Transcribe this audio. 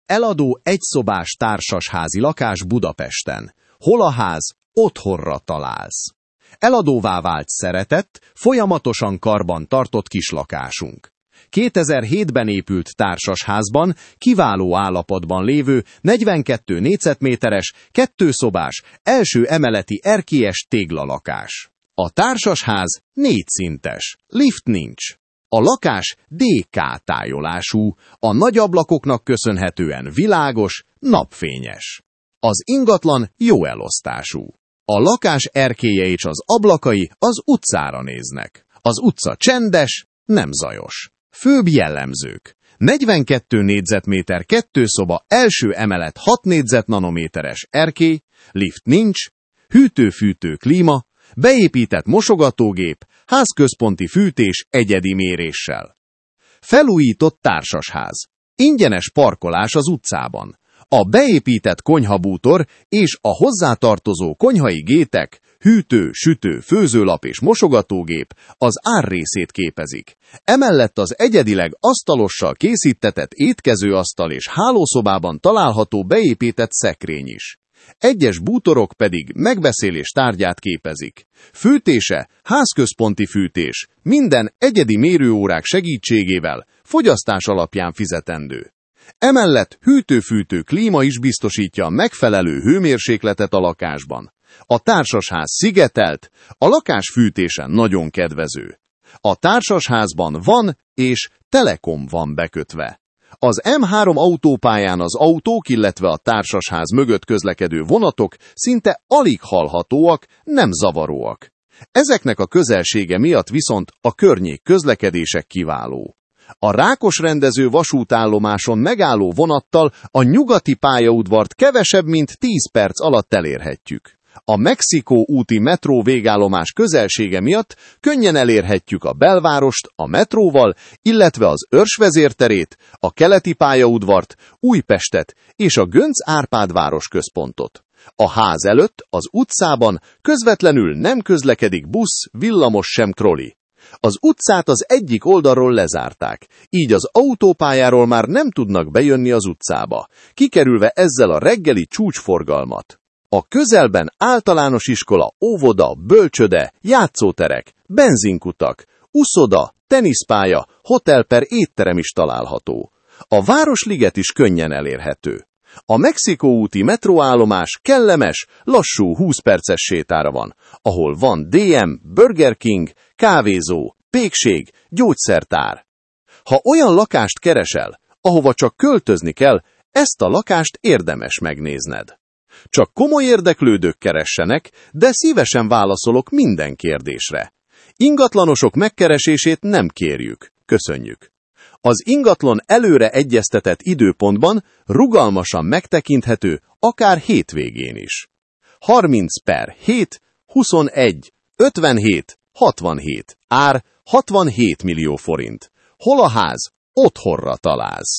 Eladó egyszobás társasházi lakás Budapesten. Hol a ház, otthonra találsz. Eladóvá vált szeretett, folyamatosan karban tartott kislakásunk. 2007-ben épült társasházban, kiváló állapotban lévő 42 négyzetméteres, 2 szobás, első emeleti erkélyes téglalakás. A társasház 4 szintes, lift nincs. A lakás DK tájolású, a nagy ablakoknak köszönhetően világos, napfényes. Az ingatlan jó elosztású. A lakás erkélye és az ablakai az utcára néznek. Az utca csendes, nem zajos. Főbb jellemzők. 42 négyzetméter 2 szoba, első emelet 6 négyzetnanométeres erkély, lift nincs, hűtő-fűtő klíma, beépített mosogatógép, házközponti fűtés egyedi méréssel. Felújított társasház. Ingyenes parkolás az utcában. A beépített konyhabútor és a hozzátartozó konyhai gétek, hűtő, sütő, főzőlap és mosogatógép az árrészét képezik. Emellett az egyedileg asztalossal készítetett étkezőasztal és hálószobában található beépített szekrény is. Egyes bútorok pedig megbeszélés tárgyát képezik. Fűtése, házközponti fűtés, minden egyedi mérőórák segítségével, fogyasztás alapján fizetendő. Emellett hűtő-fűtő klíma is biztosítja a megfelelő hőmérsékletet a lakásban. A társasház szigetelt, a lakás fűtése nagyon kedvező. A társasházban van és Telekom van bekötve. Az M3 autópályán az autók, illetve a társasház mögött közlekedő vonatok szinte alig hallhatóak, nem zavaróak. Ezeknek a közelsége miatt viszont a környék közlekedése kiváló. A Rákosrendező vasútállomáson megálló vonattal a nyugati pályaudvart kevesebb, mint 10 perc alatt elérhetjük. A Mexikó úti metró végállomás közelsége miatt könnyen elérhetjük a belvárost a metróval, illetve az Örs vezérterét, a keleti pályaudvart, Újpestet és a Göncz Árpád városközpontot. A ház előtt, az utcában közvetlenül nem közlekedik busz, villamos sem troli. Az utcát az egyik oldalról lezárták, így az autópályáról már nem tudnak bejönni az utcába, kikerülve ezzel a reggeli csúcsforgalmat. A közelben általános iskola, óvoda, bölcsöde, játszóterek, benzinkutak, uszoda, teniszpálya, hotel per étterem is található. A Városliget is könnyen elérhető. A Mexikó úti metróállomás kellemes, lassú 20 perces sétára van, ahol van DM, Burger King, kávézó, pékség, gyógyszertár. Ha olyan lakást keresel, ahova csak költözni kell, ezt a lakást érdemes megnézned. Csak komoly érdeklődők keressenek, de szívesen válaszolok minden kérdésre. Ingatlanosok megkeresését nem kérjük. Köszönjük. Az ingatlan előre egyeztetett időpontban rugalmasan megtekinthető, akár hétvégén is. 30/7/21/57/67. Ár 67 millió forint. Hol a ház? Otthonra találsz.